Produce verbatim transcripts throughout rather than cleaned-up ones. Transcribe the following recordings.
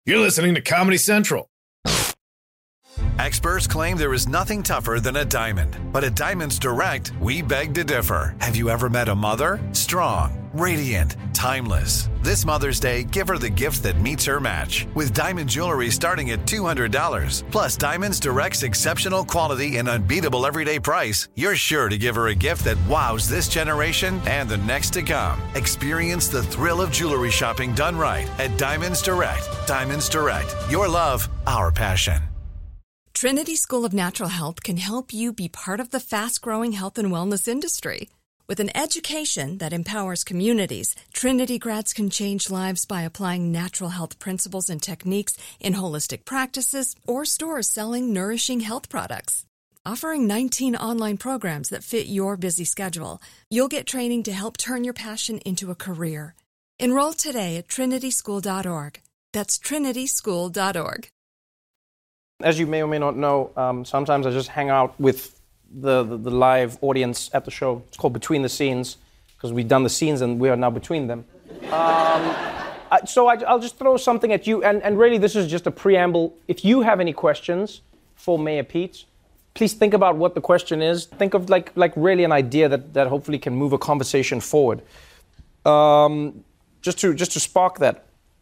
You're listening to Comedy Central. Experts claim there is nothing tougher than a diamond. But at Diamonds Direct, we beg to differ. Have you ever met a mother? Strong, radiant, timeless. This Mother's Day, give her the gift that meets her match. With diamond jewelry starting at two hundred dollars. Plus Diamonds Direct's exceptional quality and unbeatable everyday price, you're sure to give her a gift that wows this generation and the next to come. Experience the thrill of jewelry shopping done right at Diamonds Direct. Diamonds Direct. Your love, our passion. Trinity School of Natural Health can help you be part of the fast-growing health and wellness industry. With an education that empowers communities, Trinity grads can change lives by applying natural health principles and techniques in holistic practices or stores selling nourishing health products. Offering nineteen online programs that fit your busy schedule, you'll get training to help turn your passion into a career. Enroll today at trinity school dot org. That's trinity school dot org. As you may or may not know, um, sometimes I just hang out with the, the, the live audience at the show. It's called Between the Scenes, because we've done the scenes and we are now between them. Um, I, so I, I'll just throw something at you, and, and really this is just a preamble. If you have any questions for Mayor Pete, please think about what the question is. Think of like like really an idea that, that hopefully can move a conversation forward. Um, just to just to spark that,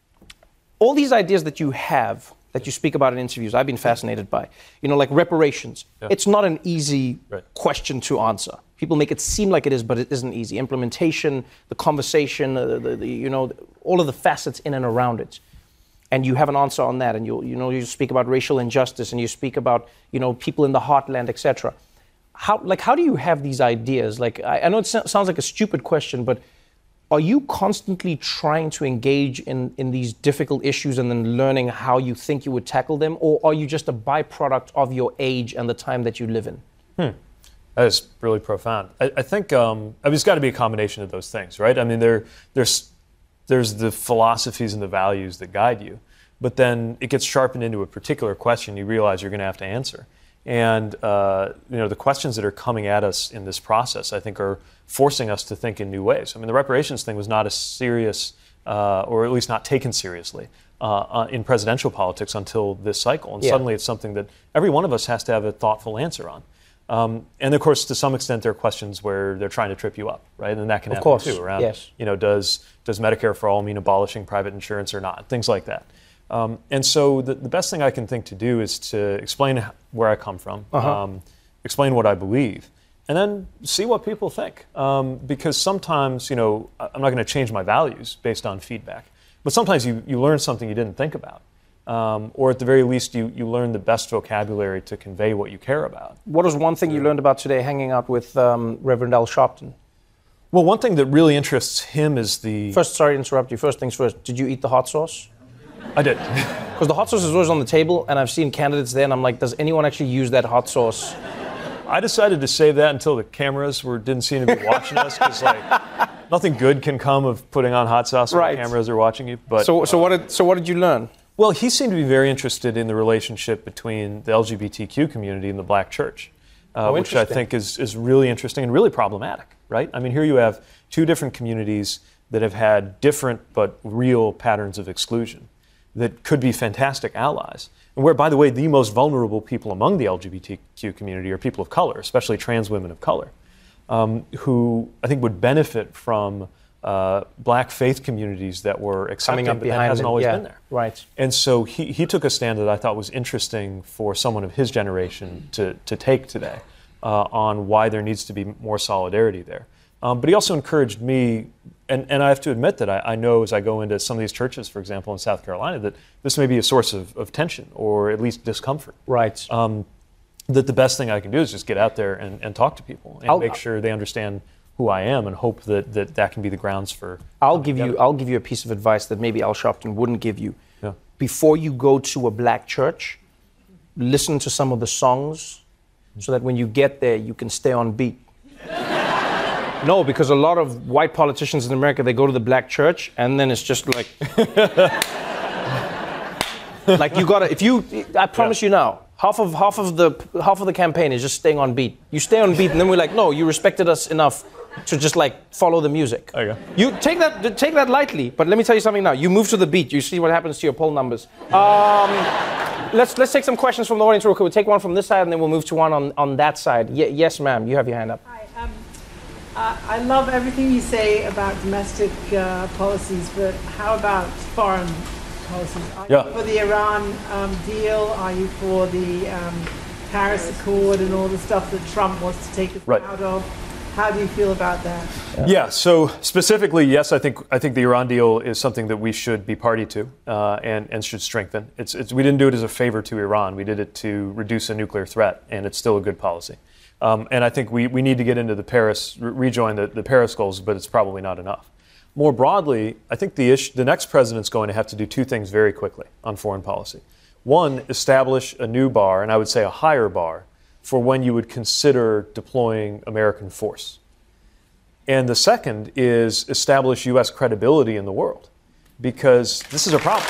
all these ideas that you have, that you speak about in interviews, I've been fascinated by. You know, like reparations. Yeah. It's not an easy right. question to answer. People make it seem like it is, but it isn't easy. Implementation, the conversation, uh, the, the, you know, all of the facets in and around it. And you have an answer on that. And you you know, you speak about racial injustice, and you speak about, you know, people in the heartland, et cetera. How like how do you have these ideas? Like I, I know it so- sounds like a stupid question, but are you constantly trying to engage in, in these difficult issues and then learning how you think you would tackle them? Or are you just a byproduct of your age and the time that you live in? Hmm. That is really profound. I, I think um, I mean, it's got to be a combination of those things, right? I mean, there, there's, there's the philosophies and the values that guide you, but then it gets sharpened into a particular question you realize you're going to have to answer. And uh, you know, the questions that are coming at us in this process, I think, are forcing us to think in new ways. I mean, the reparations thing was not a serious, uh, or at least not taken seriously, uh, in presidential politics until this cycle. And yeah. suddenly it's something that every one of us has to have a thoughtful answer on. Um, and of course, to some extent, there are questions where they're trying to trip you up, right? And that can of happen course. too. Around, yes. you know, does does Medicare for all mean abolishing private insurance or not? Things like that. Um, and so the, the best thing I can think to do is to explain where I come from, uh-huh. um, explain what I believe, and then see what people think. Um, because sometimes, you know, I'm not going to change my values based on feedback. But sometimes you, you learn something you didn't think about. Um, or at the very least, you, you learn the best vocabulary to convey what you care about. What is one thing you learned about today hanging out with um, Reverend Al Sharpton? Well, one thing that really interests him is the... First, sorry to interrupt you. First things first, did you eat the hot sauce? I did. Because the hot sauce is always on the table, and I've seen candidates there, and I'm like, does anyone actually use that hot sauce? I decided to save that until the cameras were didn't seem to be watching us, because like nothing good can come of putting on hot sauce when right. the cameras are watching you. But so, so what did so what did you learn? Well, he seemed to be very interested in the relationship between the L G B T Q community and the Black church, uh, oh, which I think is is really interesting and really problematic. Right? I mean, here you have two different communities that have had different but real patterns of exclusion that could be fantastic allies. And where, by the way, the most vulnerable people among the L G B T Q community are people of color, especially trans women of color, um, who I think would benefit from uh, Black faith communities that were accepting, up but behind that hasn't it. always yeah. been there. Right. And so he, he took a stand that I thought was interesting for someone of his generation to, to take today uh, on why there needs to be more solidarity there. Um, but he also encouraged me, and, and I have to admit that I, I know as I go into some of these churches, for example, in South Carolina, that this may be a source of, of tension or at least discomfort. Right. Um, that the best thing I can do is just get out there and, and talk to people and I'll, make sure they understand who I am, and hope that that, that can be the grounds for... I'll give together. you I'll give you a piece of advice that maybe Al Sharpton wouldn't give you. Yeah. Before you go to a Black church, listen to some of the songs so that when you get there, you can stay on beat. No, because a lot of white politicians in America, they go to the Black church, and then it's just like... like you gotta, if you, I promise yeah. you now, half of half of the half of the campaign is just staying on beat. You stay on beat, and then we're like, no, you respected us enough to just like follow the music. There you go. You take that take that lightly, but let me tell you something now. You move to the beat, you see what happens to your poll numbers. Um, let's let's take some questions from the audience real quick. We'll take one from this side and then we'll move to one on, on that side. Ye- yes, ma'am, you have your hand up. Hi. Um, uh, I love everything you say about domestic uh, policies, but how about foreign policies? Are Yeah. you for the Iran um, deal? Are you for the um, Paris Accord and all the stuff that Trump wants to take us Right. out of? How do you feel about that? Yeah. yeah. So specifically, yes, I think I think the Iran deal is something that we should be party to uh, and and should strengthen. It's, it's we didn't do it as a favor to Iran. We did it to reduce a nuclear threat, and it's still a good policy. Um, and I think we, we need to get into the Paris re- rejoin the, the Paris goals, but it's probably not enough. More broadly, I think the issue, the next president's going to have to do two things very quickly on foreign policy. One, establish a new bar, and I would say a higher bar, for when you would consider deploying American force. And the second is establish U S credibility in the world, because this is a problem.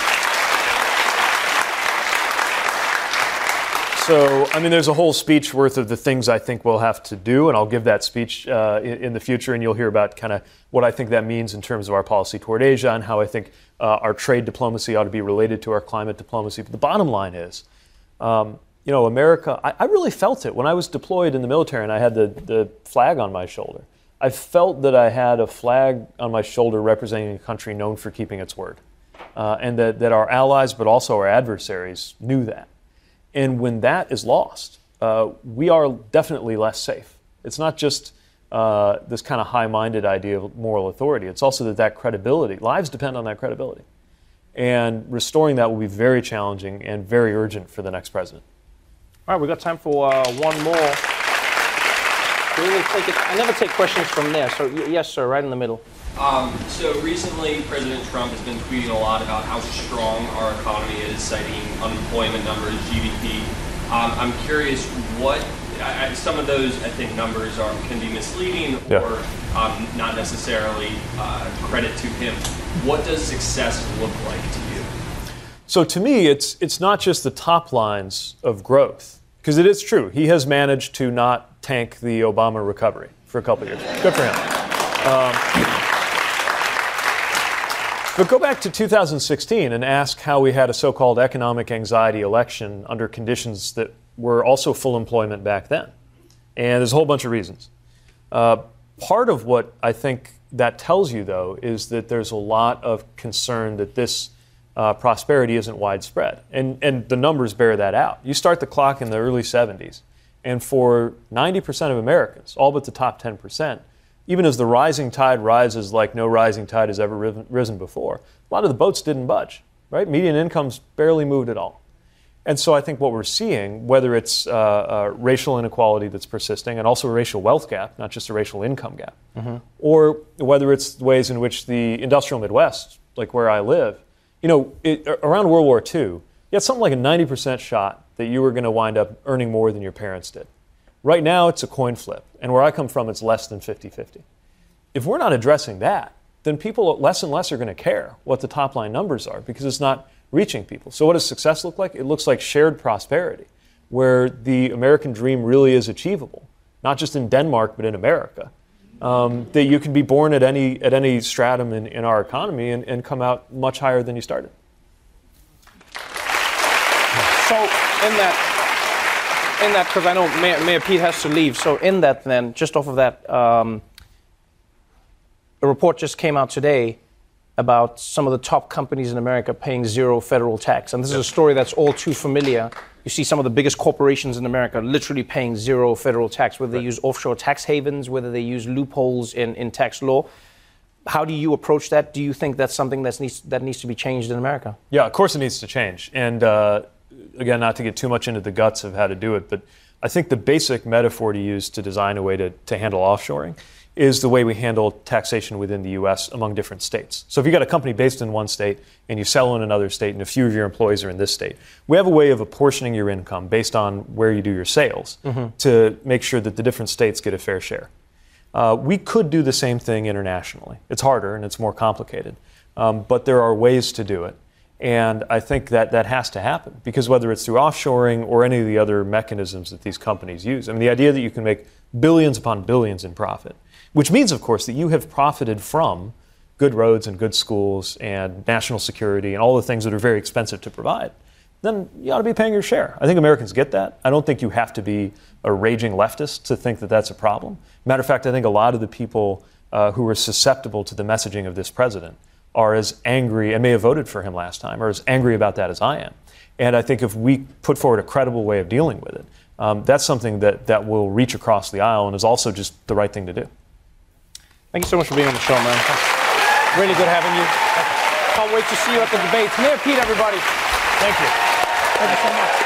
So, I mean, there's a whole speech worth of the things I think we'll have to do, and I'll give that speech uh, in, in the future, and you'll hear about kind of what I think that means in terms of our policy toward Asia and how I think uh, our trade diplomacy ought to be related to our climate diplomacy. But the bottom line is, um, you know, America, I, I really felt it when I was deployed in the military and I had the, the flag on my shoulder. I felt that I had a flag on my shoulder representing a country known for keeping its word, uh, and that, that our allies, but also our adversaries, knew that. And when that is lost, uh, we are definitely less safe. It's not just uh, this kind of high-minded idea of moral authority. It's also that that credibility, lives depend on that credibility. And restoring that will be very challenging and very urgent for the next president. All right, we've got time for uh, one more. We will take it. I never take questions from there, so y- yes, sir, right in the middle. Um, so recently, President Trump has been tweeting a lot about how strong our economy is, citing unemployment numbers, G D P. Um, I'm curious, what I, I, some of those I think numbers are can be misleading Yeah. or um, not necessarily uh, credit to him. What does success look like to you? So to me, it's it's not just the top lines of growth, because it is true. He has managed to not tank the Obama recovery for a couple of years. Good for him. Um, But go back to two thousand sixteen and ask how we had a so-called economic anxiety election under conditions that were also full employment back then. And there's a whole bunch of reasons. Uh, part of what I think that tells you, though, is that there's a lot of concern that this uh, prosperity isn't widespread. And, and the numbers bear that out. You start the clock in the early seventies, and for ninety percent of Americans, all but the top ten percent, even as the rising tide rises like no rising tide has ever risen, risen before, a lot of the boats didn't budge, right? Median incomes barely moved at all. And so I think what we're seeing, whether it's uh, uh, racial inequality that's persisting and also a racial wealth gap, not just a racial income gap, mm-hmm. or whether it's the ways in which the industrial Midwest, like where I live, you know, it, around World War Two, you had something like a ninety percent shot that you were going to wind up earning more than your parents did. Right now, it's a coin flip. And where I come from, it's less than fifty-fifty. If we're not addressing that, then people less and less are going to care what the top line numbers are because it's not reaching people. So what does success look like? It looks like shared prosperity, where the American dream really is achievable, not just in Denmark, but in America. Um, that you can be born at any at any stratum in, in our economy and, and come out much higher than you started. So in that, in that, because I know Mayor, Mayor Pete has to leave. So in that, then, just off of that, um, a report just came out today about some of the top companies in America paying zero federal tax, and this is a story that's all too familiar. You see some of the biggest corporations in America literally paying zero federal tax, whether they use offshore tax havens, whether they use loopholes in, in tax law. How do you approach that? Do you think that's something that needs that needs to be changed in America? Yeah, of course it needs to change. And uh, again, not to get too much into the guts of how to do it, but I think the basic metaphor to use to design a way to, to handle offshoring is the way we handle taxation within the U S among different states. So if you've got a company based in one state and you sell in another state and a few of your employees are in this state, we have a way of apportioning your income based on where you do your sales mm-hmm. to make sure that the different states get a fair share. Uh, we could do the same thing internationally. It's harder and it's more complicated, um, but there are ways to do it. And I think that that has to happen because whether it's through offshoring or any of the other mechanisms that these companies use, I mean, the idea that you can make billions upon billions in profit which means, of course, that you have profited from good roads and good schools and national security and all the things that are very expensive to provide, then you ought to be paying your share. I think Americans get that. I don't think you have to be a raging leftist to think that that's a problem. Matter of fact, I think a lot of the people uh, who are susceptible to the messaging of this president are as angry, and may have voted for him last time, are as angry about that as I am. And I think if we put forward a credible way of dealing with it, um, that's something that, that will reach across the aisle and is also just the right thing to do. Thank you so much for being on the show, man. Really good having you. Can't wait to see you at the debates. Mayor Pete, everybody. Thank you. Thank you so much.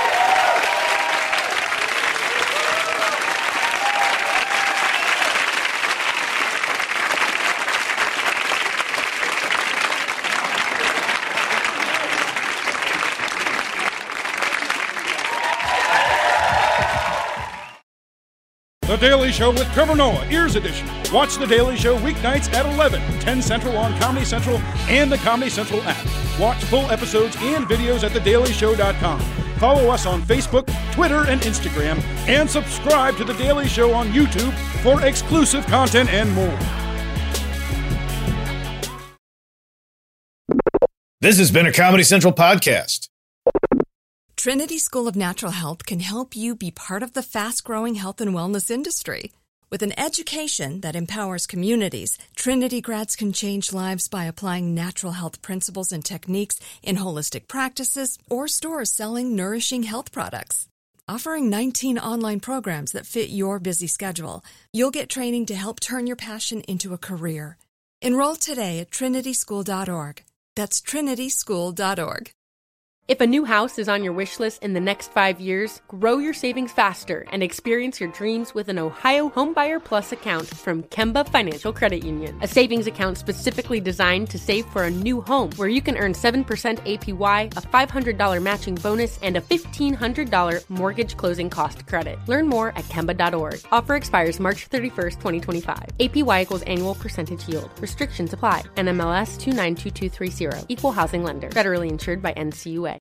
The Daily Show with Trevor Noah, Ears Edition. Watch The Daily Show weeknights at eleven, ten Central on Comedy Central and the Comedy Central app. Watch full episodes and videos at the daily show dot com. Follow us on Facebook, Twitter, and Instagram, and subscribe to The Daily Show on YouTube for exclusive content and more. This has been a Comedy Central podcast. Trinity School of Natural Health can help you be part of the fast-growing health and wellness industry. With an education that empowers communities, Trinity grads can change lives by applying natural health principles and techniques in holistic practices or stores selling nourishing health products. Offering nineteen online programs that fit your busy schedule, you'll get training to help turn your passion into a career. Enroll today at trinity school dot org. That's trinity school dot org. If a new house is on your wish list in the next five years, grow your savings faster and experience your dreams with an Ohio Homebuyer Plus account from Kemba Financial Credit Union. A savings account specifically designed to save for a new home where you can earn seven percent A P Y, a five hundred dollars matching bonus, and a fifteen hundred dollars mortgage closing cost credit. Learn more at kemba dot org. Offer expires March thirty-first, twenty twenty-five. A P Y equals annual percentage yield. Restrictions apply. N M L S two nine two two three zero. Equal housing lender. Federally insured by N C U A.